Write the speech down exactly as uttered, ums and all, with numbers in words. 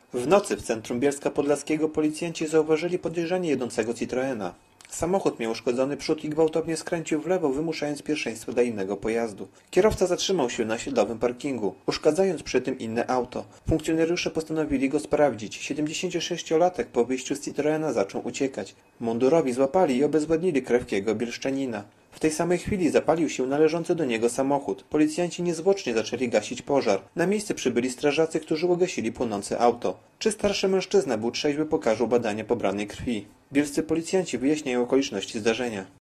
W nocy w centrum Bielska Podlaskiego policjanci zauważyli podejrzanie jedącego Citroena. Samochód miał uszkodzony przód i gwałtownie skręcił w lewo, wymuszając pierwszeństwo dla innego pojazdu. Kierowca zatrzymał się na osiedlowym parkingu, uszkadzając przy tym inne auto. Funkcjonariusze postanowili go sprawdzić. siedemdziesięciosześciolatek po wyjściu z Citroena zaczął uciekać. Mundurowi złapali i obezwładnili krewkiego bielszczanina. W tej samej chwili zapalił się należący do niego samochód. Policjanci niezwłocznie zaczęli gasić pożar. Na miejsce przybyli strażacy, którzy ugasili płonące auto. Czy starszy mężczyzna był trzeźwy, pokażą badania pobranej krwi. Bielscy policjanci wyjaśniają okoliczności zdarzenia.